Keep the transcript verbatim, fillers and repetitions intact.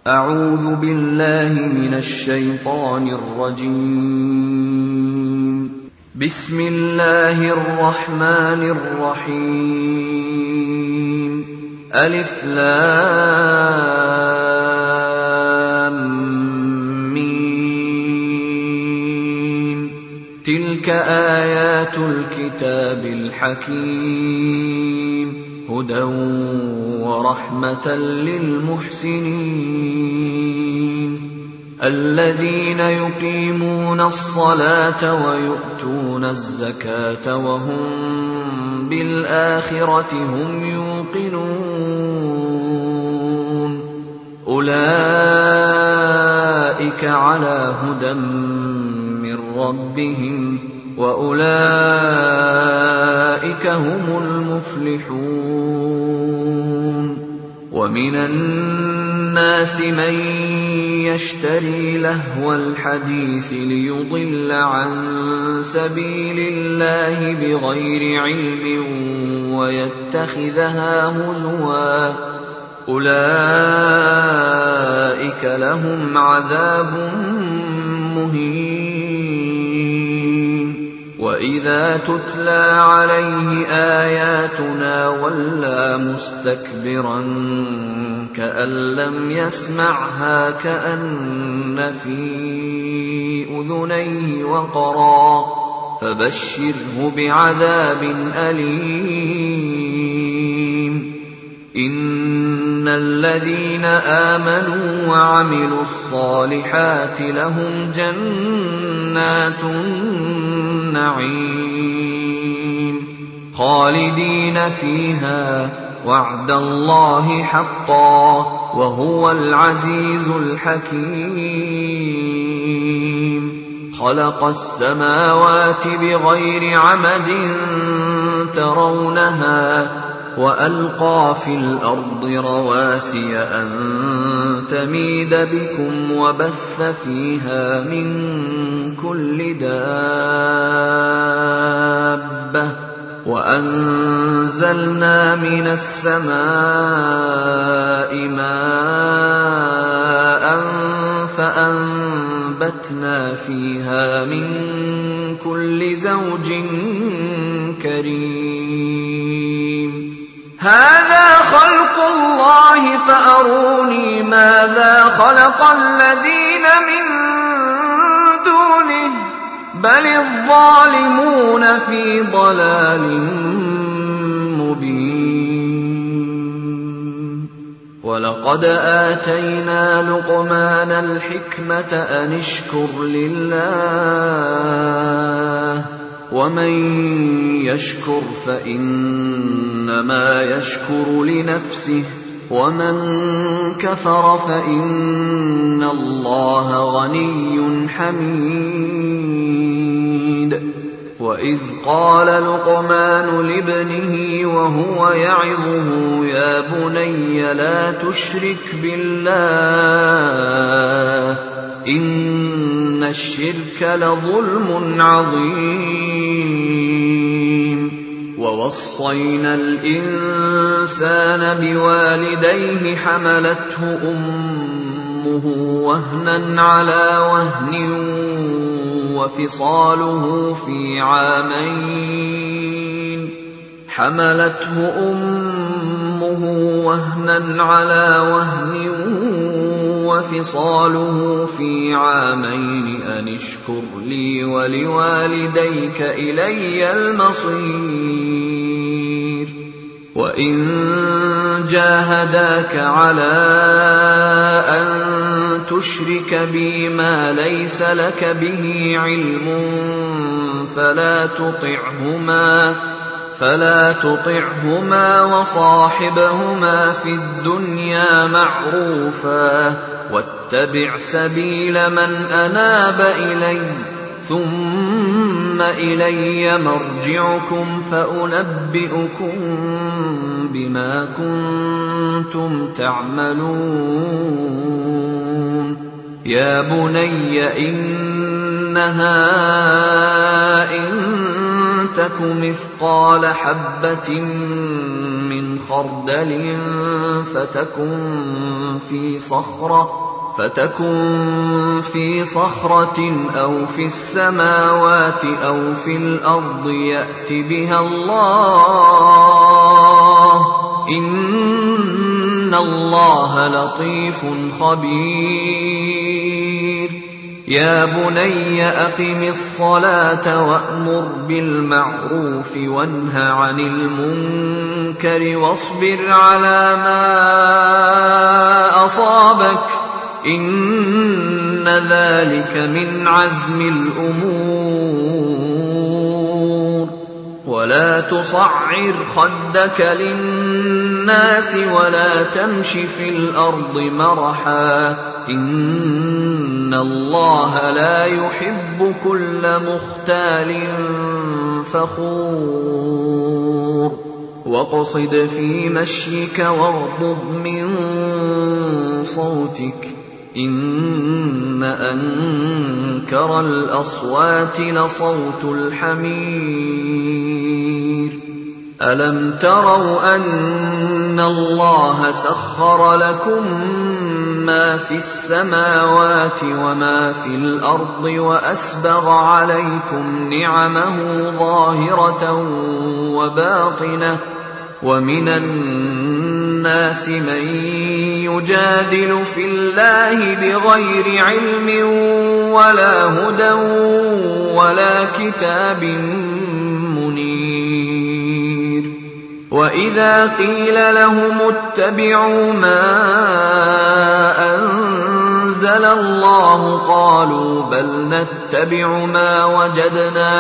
أعوذ بالله من الشيطان الرجيم. بسم الله الرحمن الرحيم. ألف لام ميم. تلك آيات الكتاب الحكيم هدى ورحمة للمحسنين الذين يقيمون الصلاة ويؤتون الزكاة وهم بالآخرة هم يوقنون أولئك على هدى من ربهم وأولئك هم المفلحون. ومن الناس من يشتري لهو الحديث ليضل عن سبيل الله بغير علم ويتخذها هزوا أولئك لهم عذاب مهين. وإذا تتلى عليه آياتنا ولى مستكبرا كأن لم يسمعها كأن في أذنيه وقرا فبشره بعذاب أليم. إن الذين آمنوا وعملوا الصالحات لهم جنات النعيم خالدين فيها وعد الله حقا وهو العزيز الحكيم. خلق السماوات بغير عمد ترونها وألقى في الأرض رواسي أن تميد بكم وبث فيها من كل دابة وأنزلنا من السماء ماء فأنبتنا فيها من كل زوج كريم. هذا خلق الله فأروني ماذا خلق الذين من دونه بل الظالمون في ضلال مبين. ولقد آتينا لقمان الحكمة أن اشكر لله ومن يشكر فإنما يشكر لنفسه ومن كفر فإن الله غني حميد. وإذ قال لقمان لابنه وهو يعظه يا بني لا تشرك بالله إن الشرك لظلم عظيم. ووصينا الإنسان بوالديه حملته أمه وهنا على وهن وفصاله في عامين حملته أمه وهنا على وهن وفصاله في عامين أن اشكر لي ولوالديك إلي المصير. وإن جاهداك على أن تشرك بي ما ليس لك به علم فلا تطعهما فلا تطعهما وصاحبهما في الدنيا معروفا واتبع سبيل من أناب إلي ثم إلي مرجعكم فأنبئكم بما كنتم تعملون. يا بني إنها إن تك مثقال حبة من خردل فتكن في صخرة فتكن في صخرة أو في السماوات أو في الأرض يأت بها الله إن الله لطيف خبير يا بني أقم الصلاة وأمر بالمعروف وانه عن المنكر واصبر على ما أصابك إن ذلك من عزم الأمور ولا تصعر خدك للناس ولا تمش في الأرض مرحا إن الله لا يحب كل مختال فخور واقصد في مشيك واغضض من صوتك إن أنكر الأصوات لصوت الحمير ألم تروا أن الله سخر لكم ما في السماوات وما في الأرض وأسبغ عليكم نعمه ظاهرة وباطنة ومن الناس من يجادل في الله بغير علم ولا هدى ولا كتاب منير وإذا قيل لهم اتبعوا ما أنزل الله قالوا بل نتبع ما وجدنا